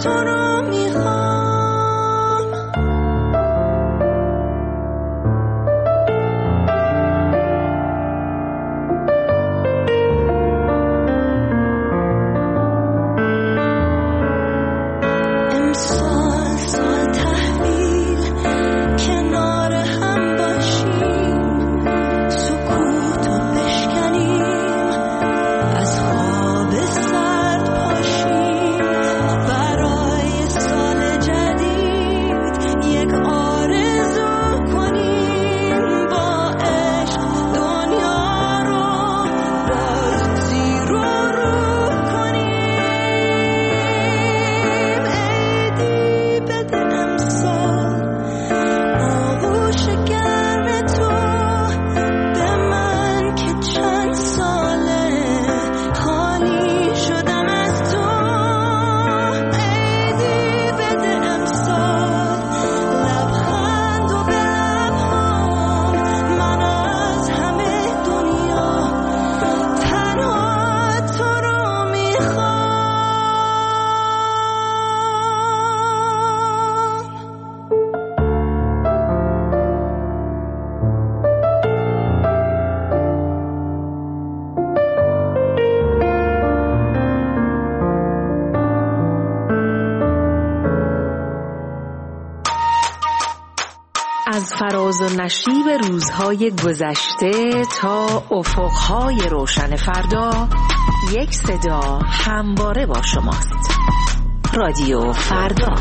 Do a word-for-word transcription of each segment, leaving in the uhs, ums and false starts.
تو رو میخوام. امسال سال تحویل کنار هم باشیم، سکوتو بشکنیم، از خواب سرد پاشیم، برای سال جدید یک آرزو کنیم، با عشق دنیا رو باز زیر و رو کنیم. عیدی بده امسال آغوش گرم تو به من که چند ساله خالی شدم از تو. عیدی بده امسال لبخند و به لبهام، من از همه دنیا تنها تو رو میخوام. از فراز و نشیب روزهای گذشته تا افقهای روشن فردا، یک صدا همواره با شماست. رادیو فردا.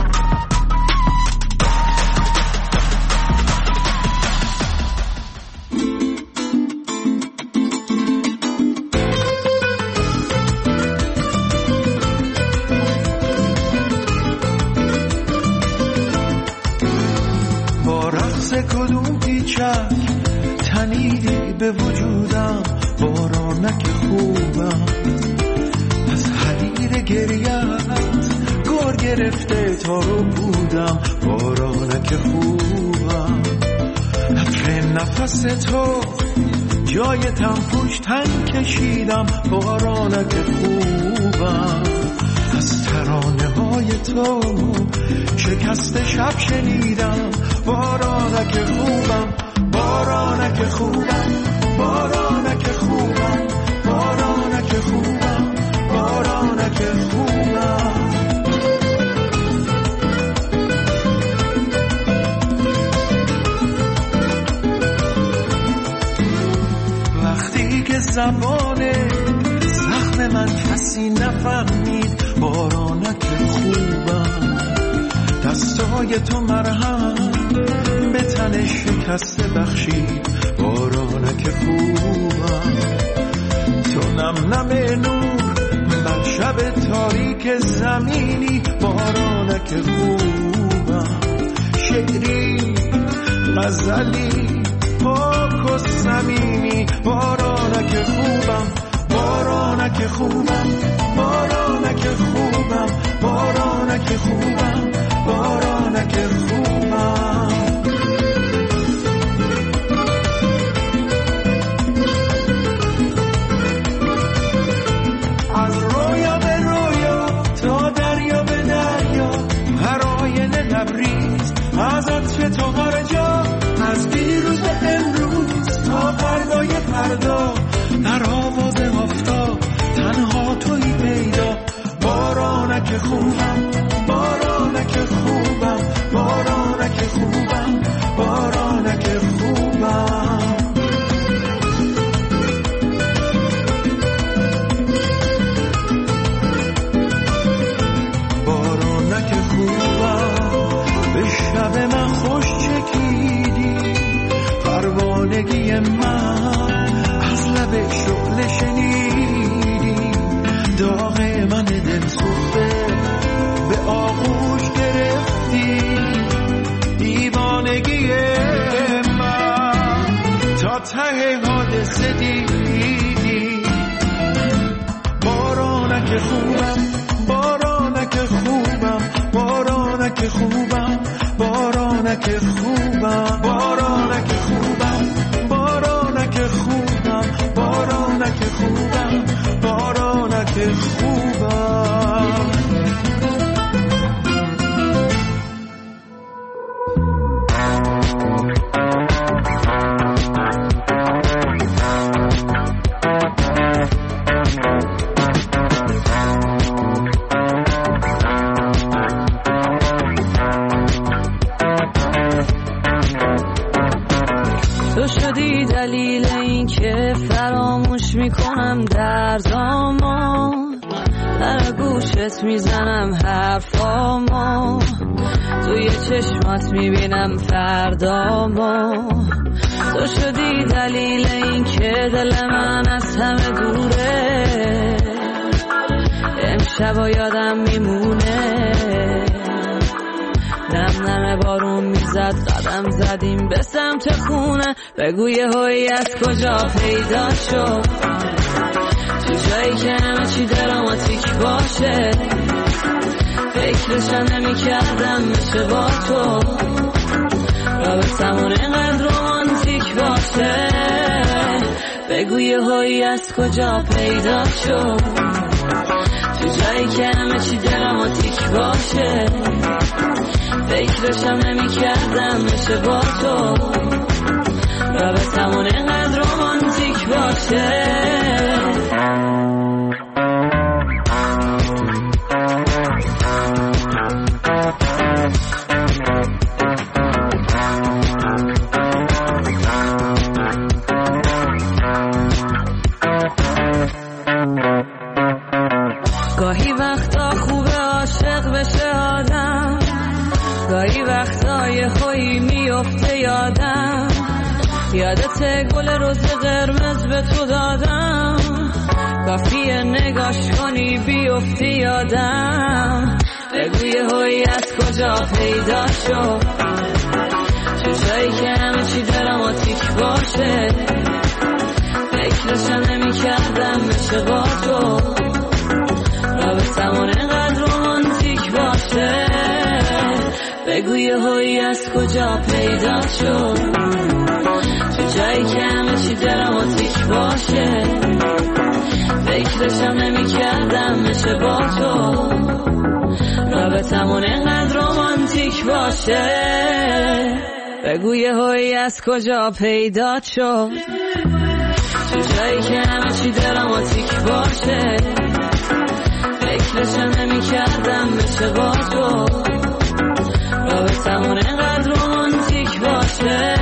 با رقص کدوم پیچک تنیدی به وجودم، بارانک خوبم از حریر گریت گور گرفته تا رو بودم، بارانک خوبم عطر نفس تو جای تنفوش تن کشیدم، بارانک خوبم از ترانه های تو شکست شب شنیدم، بارانک خوبم، بارانک خوبم، بارانک خوبم، بارانک خوبم، بارانک خوبم. وقتی که زبان زخم من کسی نفهمید، بارانک خوبم دستای تو مرهم به تن شکسته بخشید، بارانک خوبم تو نم نم نور بر شب تاریک زمینی، بارانک خوبم شعری غزلی پاک و صمیمی، بارانک خوبم، بارانک خوبم، بارانک خوبم، بارانک خوبم، بارانک خوبم. از رویا به رویا تا دریا به دریا، هراین لبریز از عطر تو هر جا، از دیروز به امروز تا فردای فردا، در آواز آفتاب تنها تویی پیدا، بارانک خوبم، بارانک خوبم، بارانک خوبم، بارانک خوبم. بارانک خوبم به شب من خوش چکیدی، پروانگی من از لب شعله شنیدی، داغ من دل سوخته به آغوش گرفتی، دیوانگی من تا ته حادثه دیدی، بارانک خوبم، بارانک خوبم، بارانک خوبم، بارانک خوبم، بارانک خوبم، بارانک خوبم، بارانک خوبم، بارانک خوبم. میکنم در زمان، در گوشت میزنم حرفامو، توی چشمات میبینم فردامو. تو شدی دلیل این که دل من از همه دوره، امشب یادم میمونه. نم نم بارون میزد، قدم زدیم به سمت خونه. بگو یه هایی از کجا پیدا شد، تو جایی که همه چی دراماتیک باشه. فکرشم نمی کردم میشه با تو رابطمون اینقدر رومانتیک باشه. بگو یه هایی از کجا پیدا شد، تو جایی که همه چی دراماتیک باشه. فکرشم نمی کردم میشه با تو رابطمون اینقدر رومانتیک باشه. گاهی وقتا خوبه عاشق بشه آدم، گاهی وقتا یه خویی میفته یادم. یادت گل روز قرمز به تو دادم، کافیه نگاش کنی بیفتی یادم. بگو یه هایی از کجا پیدا شد، تو جایی که همه چی دراماتیک باشه. فکرشم نمی کردم میشه با تو رابطمون اینقدر رومانتیک باشه. بگو یه هایی از کجا پیدا شد، تو جایی که همه چی دراماتیک باشه. فکرشم نمی کردم میشه با تو رابطمون اینقدر رومانتیک باشه. بگو یه هایی از کجا پیدا شد، تو جایی که همه چی دراماتیک باشه. فکرشم نمی کردم میشه با تو رابطمون اینقدر رومانتیک باشه.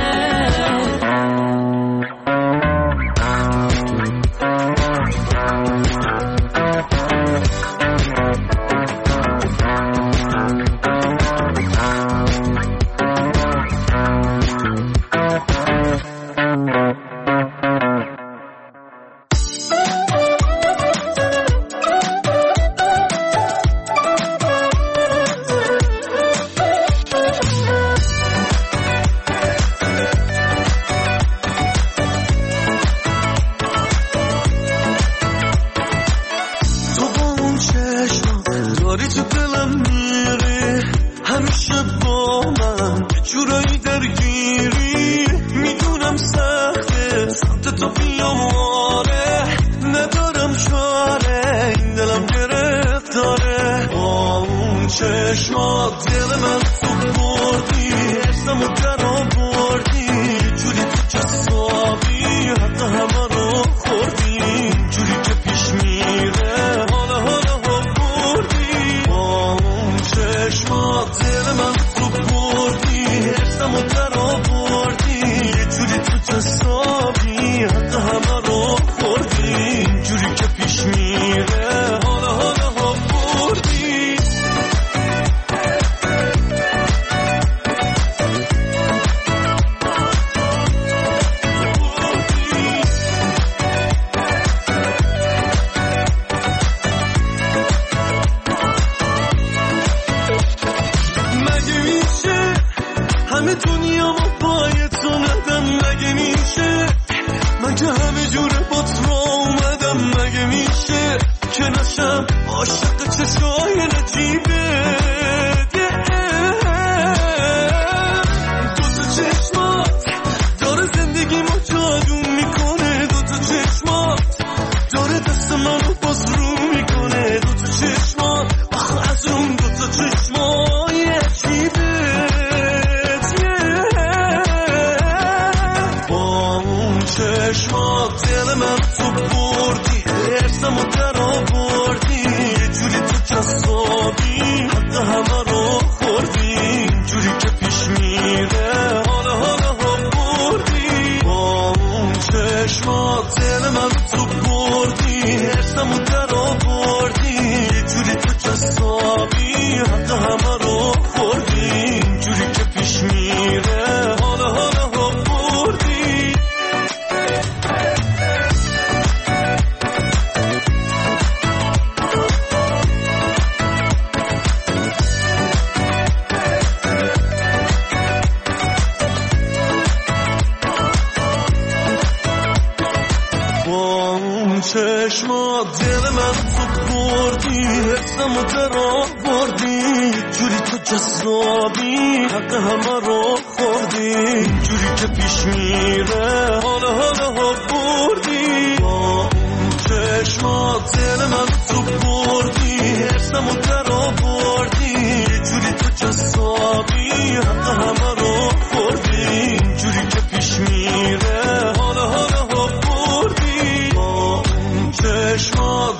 حسمو ترا بردی جوری تو جذابی حق همه رو خوردی جوری که پیش میره حالا حالا ها بردی با اون چشمات دل من تو بردی حسمو ترا بردی جوری تو جذابی حق همه رو خوردی جوری که پیش میره حالا حالا ها بردی با اون چشمات.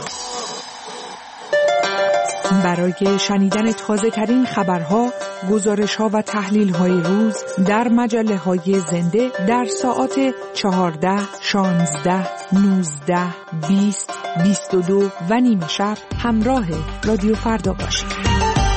برای شنیدن تازه ترین خبرها، گزارش ها و تحلیل های روز در مجله های زنده در ساعات چهارده، شانزده، نوزده، بیست، بیست و دو و نیمه شب همراه رادیو فردا باشید.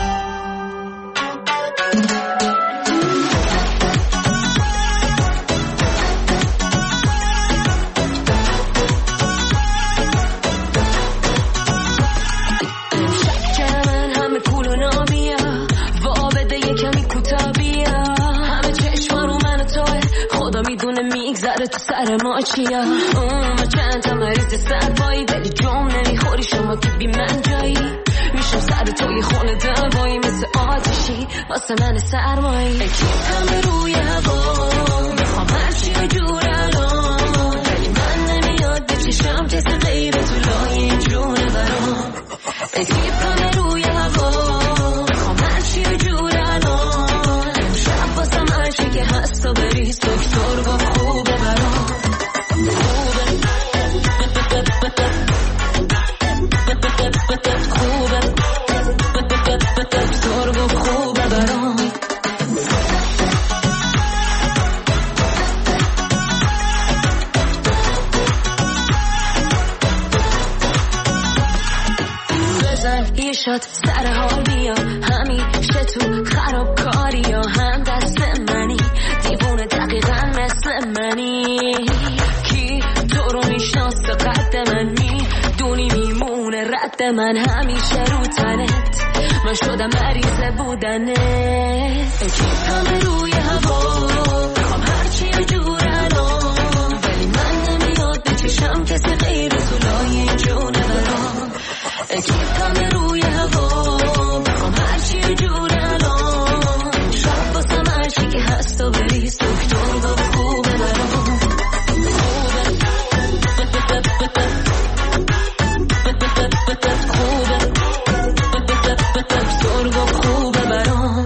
تو سر ما چیا اون و چند تا مریض سربایی دلی جام نمیخوری شما که بی من جایی میشم سر توی خونه دوایی مثل آتشی واسه من سرمایی اکیپم روی هوا میخوام هرچی و جور الان ولی من نمیاد به چشم کسی غیر تو لای جونه برام اکیپم روی هوا میخوام هرچی و جور الان امشب واسه هرچی که هست و بریز دکتر گفت خوبه برام شد سر حال بیا همیشه تو خراب کاری یا هم دست منی دیوونه دقیقا مثل منی کی تو رو میشناست قد من میدونی میمونه رد من همیشه رو تنت من شدم مریض بودنت اکیپم روی هوا بخوام هرچی و جور الان ولی من نمیاد به چشم کسی غیر تو لای جونه برام اکیپم روی هوا بخوام هرچی و جور الان شب باسم هرچی که هست و بریز دکتر گفت خوبه برام دکتر گفت خوبه برام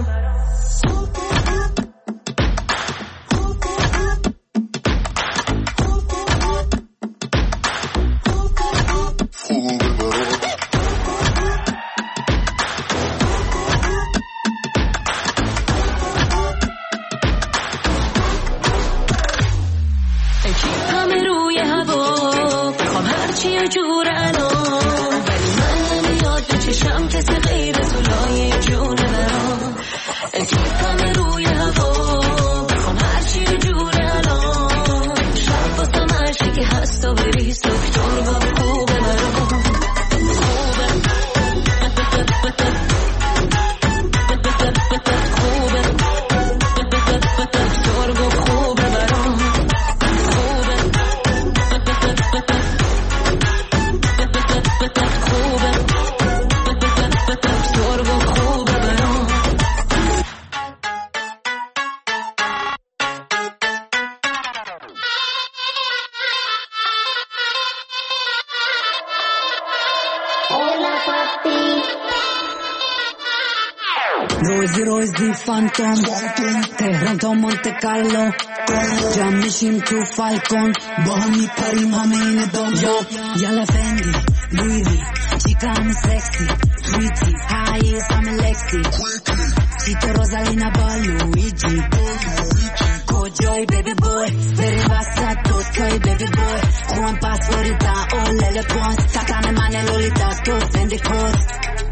روزی روزی فانتوم تهران تا مونت کارلو جمع میشیم تو فالکون با هم میپریم همه این دام یالا فندی لویوی چیکا همه سکسی سویتی هاییز همه لکسی چیتو روزالینا با لویجی کجای بیبی بوی بری وسط توتای بیبی بوی خوان پاسپوریتا اولل پونس تکن من لولیتا تو فندی کوست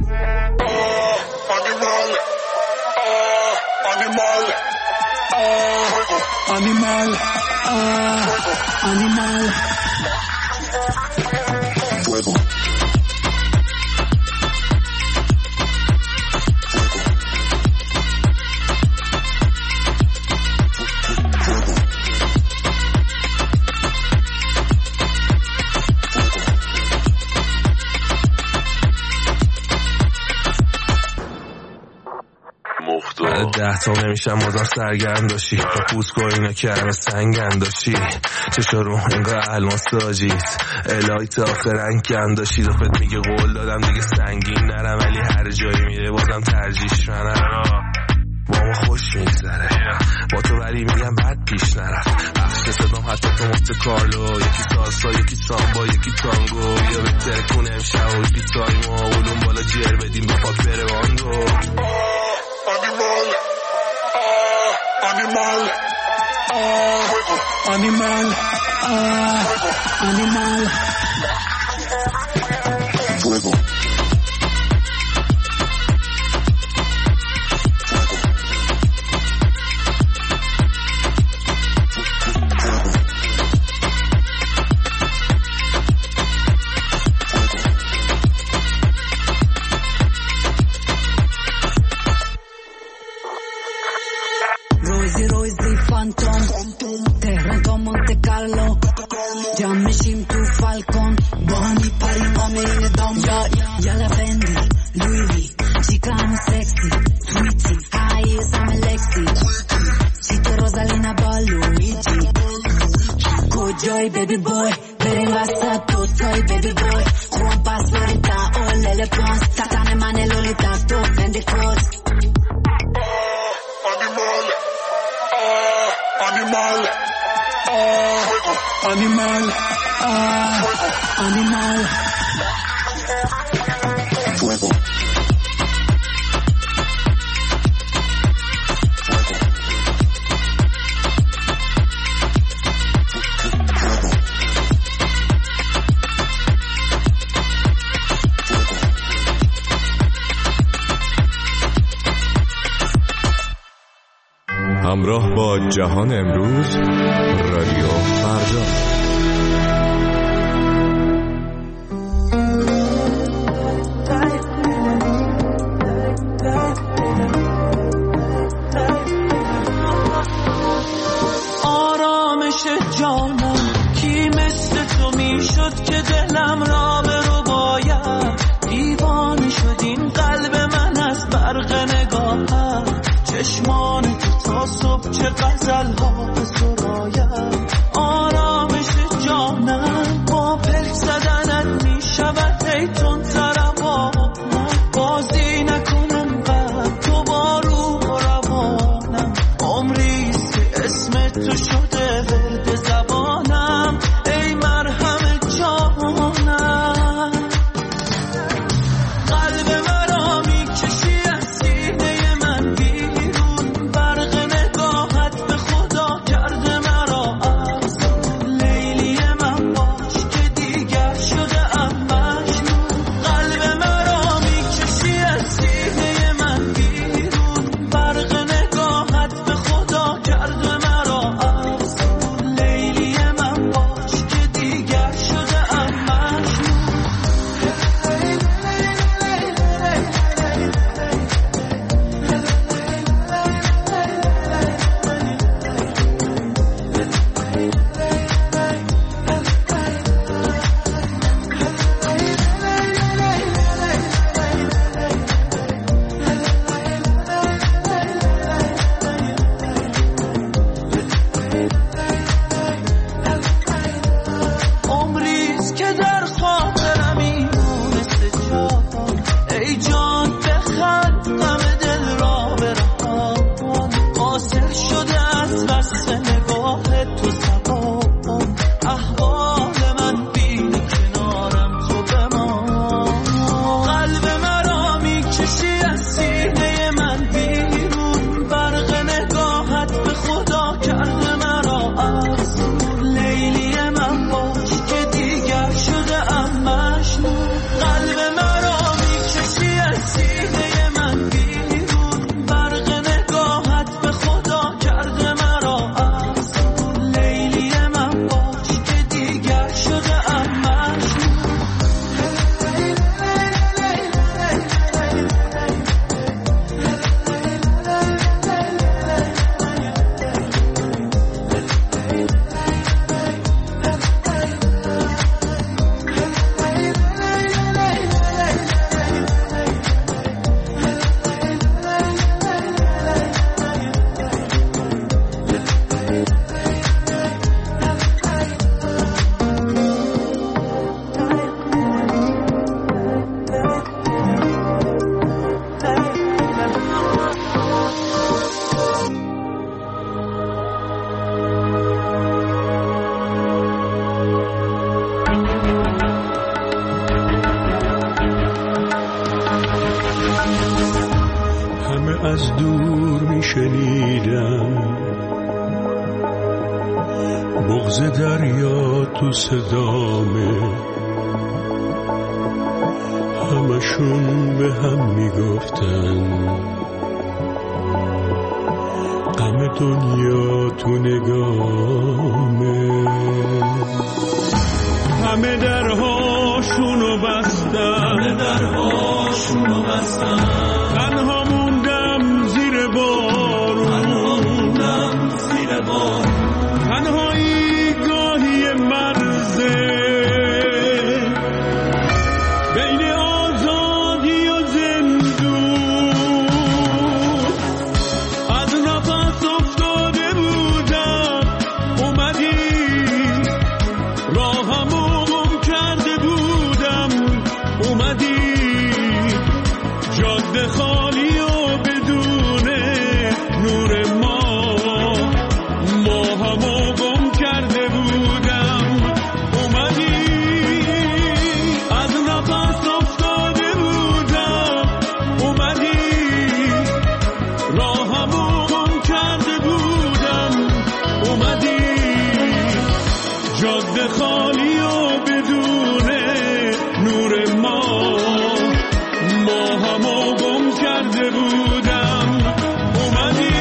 Animal, ah, animal, ah, animal. Fuego. بعد ده تا نمیشم بازم سرگرم داشتی تا پوست که اینا کرمه سنگن داشتی چشا رو انگاه الماس داجیت الهی تا آخر رنگ کن داشتی دفت میگه قول دادم دیگه سنگین نرم ولی هر جایی میره بازم ترجیش منم با ما خوش میگذره با تو ولی میگم بد پیش نرفت بخش صدام حتی تو مفت کارلو یکی سالسا یکی سامبا یکی تانگو یا بهتر کنه امشب و یکی تایمو اولون بالا جر بدیم به پاک بره باندو Animal, ah, animal, ah, animal, fuego. تهران تا مونت کارلو جمع میشیم تو فالکون با هم میپریم همین دام یالا فندی لویوی چیکانو سکسی سویتی های سام لکسی چیت روزالینا با لویجی کجای بیبی بوی بریم وسط دوتای بیبی بوی خوان پاس فلوریتا اولل پونس تاتان من لولیتا تو فندی کورس Animal, ah, animal, ah, animal, fuego. همراه با جهان امروز رادیو فردا. آرامش جانم کی مثل تو میشد که دلم را برو باید دیوانه شد این قلب من از برق نگاهت چشمان تا صبح چه غزل ها سراید آرامش جانم با پلک زدنت می شود ای تون تربانم بازی نکنم بعد تو با روح و روانم عمریست که اسم تو شده ورد زبانم ای مرهم جانم قلب مرا می کشی از سینه من بیرون برق نگاهت به خدا دور میشنیدم بغض دریا تو صدامه، همشون به هم میگفتن غم دنیا تو نگامه. همه درهاشونو بستن، همه درهاشونو بستن، تنها موندم زیر بارون، تنها موندم زیر بارون، تنهایی گاهی مرزه بین آزادی و زندون. از نفس افتاده بودم اومدی، راهمو گم کرده بودم اومدی، جاده خالی و بدون نور ما، ما همو گم کرده بودم اومدی. از نفس افتاده بودم اومدی، راهمو گم کرده بودم اومدی، جاده خالی و بدون نور ما، ما همو گم کرده بودم اومدی.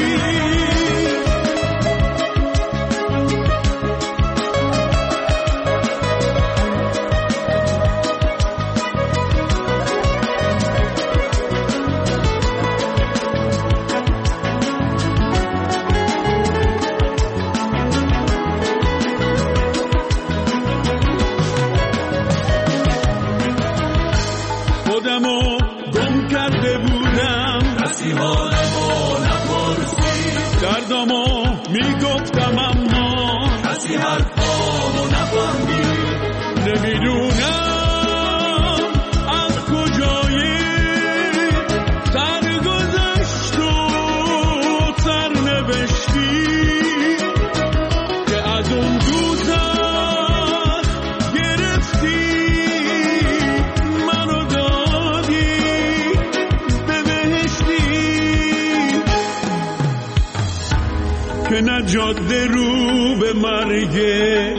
خودمو گم کرده بودم، کسی حالمو نپرسید، دردمو میگفتم اما کسی حرفامو نفهمید. نمیدونم از کجای سرگذشت و سرنوشتی که از اون دوزخ گرفتی منو دادی به بهشتی، که نه جاده رو به مرگه،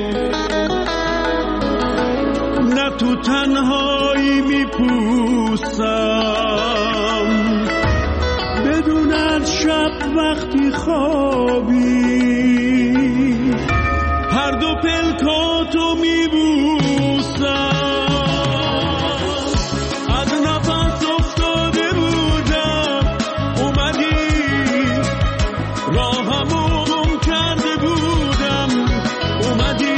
نه تو تنهایی میپوسم بدون از شب وقتی خوابی هر دو پلکاتو میبوسم. از نفس افتاده بودم اومدی، راهمو گم کرده بودم اومدی،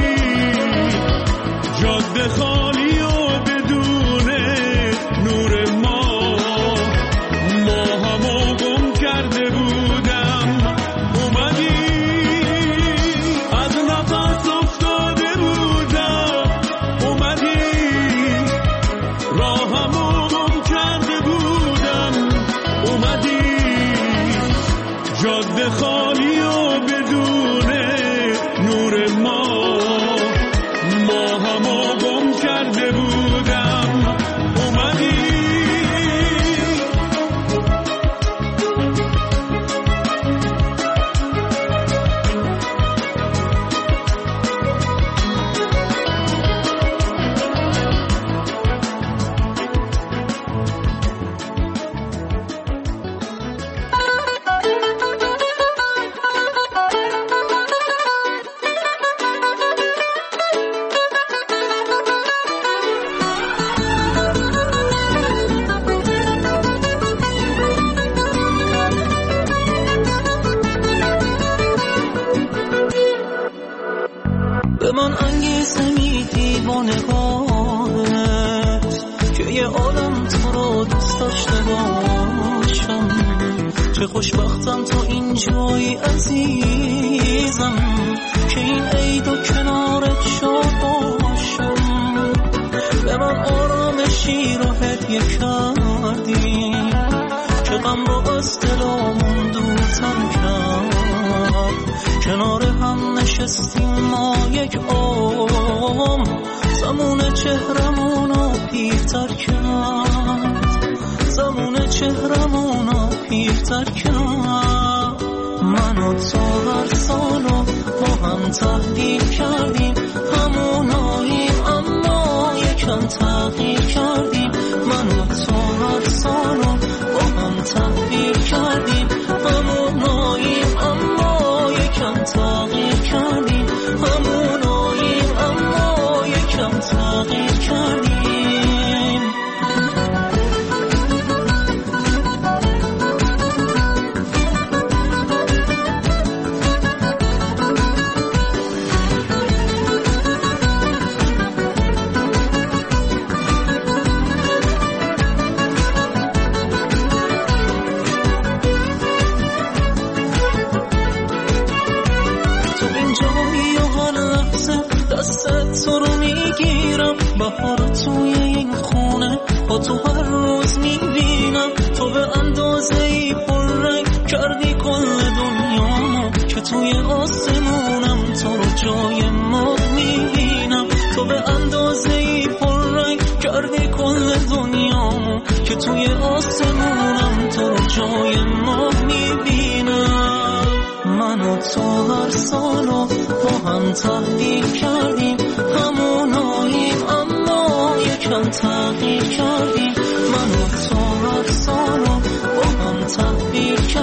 جاده خالی و بدون نور ما، ما همو گم کرده بودم اومدی. از نفس افتاده بودم اومدی، راهمو گم کرده بودم اومدی، جاده خالی و بدون نور ما، ما همو گم کرده بودم اومدی. به من انگیزه میدی با نگاهت که یه عالم تو رو دوست داشته باشم. چه خوشبختم تو اینجایی عزیزم که این عید و کنارت شاد باشم. به من آرامشی رو هدیه کردی که غم رو از دلامون دورتر کرد. کنار هم نشستیم ما یک عام، زمان چهرمونو پیرتر کرد، زمان چهرمونو پیرتر کنم. من و تو هر سالو با هم تبدیل کردیم، هموناییم اما یکم تغییر کردیم. من و تو هر سالو با هم تبدیل کردیم، هموناییم اما یکم تغییر کردیم. هموناییم اما یکم تغییر کردیم. تو رو میگیرم، بهار توی این خونه با تو هر روز میبینم. تو به اندازه ای پررنگ کردی کل دنیامو که توی آسمونم تو رو جای ما میبینم. تو به اندازه ای پررنگ کردی کل دنیامو که توی آسمونم تو رو جای ما میبینم. من و تو هر سالو با هم تبدیل کردیم، هموناییم اما یکم تغییر کردیم. من و تو هر سالو با هم تبدیل کردیم.